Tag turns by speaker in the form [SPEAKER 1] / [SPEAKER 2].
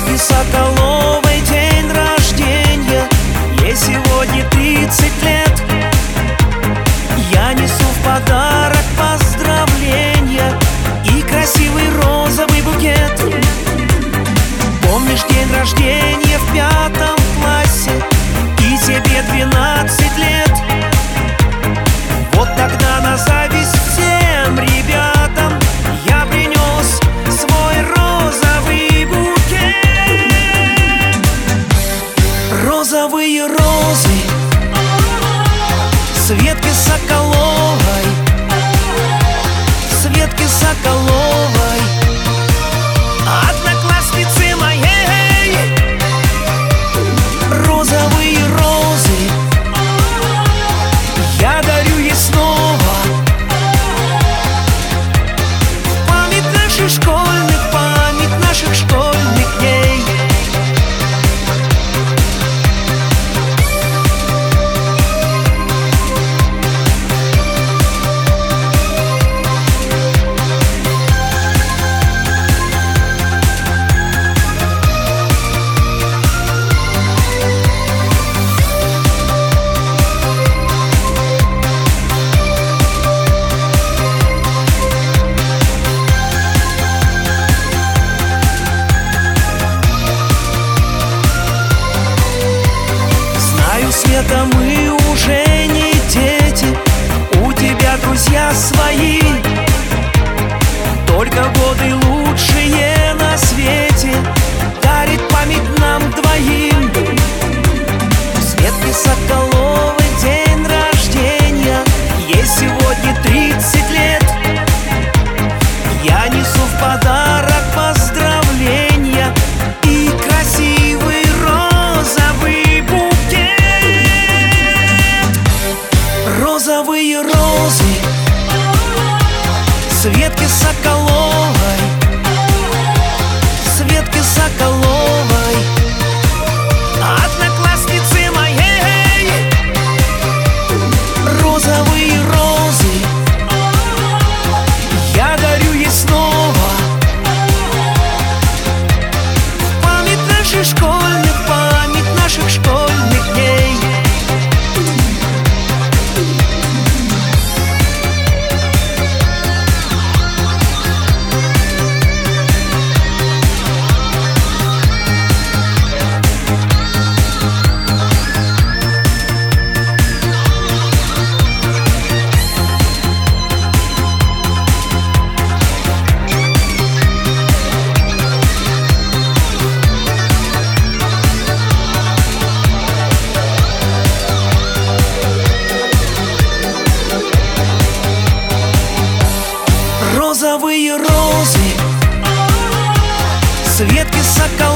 [SPEAKER 1] Светке Соколовой день рождения, ей сегодня 30 лет. Я несу в подарок поздравления и красивый розовый букет. Помнишь день рождения в 5 классе, и тебе 12 лет? Вот тогда на зависть всем ребятам я принес свой розовый букет. Розовые розы Светке Соколовой, Светке Соколовой, одноклассницы моей. Розовые розы я дарю ей снова, память наших школьных, память наших школьных дней. Света, мы уже не дети, у тебя друзья свои, только годы лучшие на свете дарит память нам двоим. Светке Соколовой день рождения, ей сегодня 30 лет. Я несу в подарок поздравления и красивый розовый букет. Розовые розы Светке Соколовой, Светке Соколовой, одноклассницы моей. Розовые розы я дарю ей снова, память наших школьных, память наших школьных дней. Розовые розы Светке Соколовой,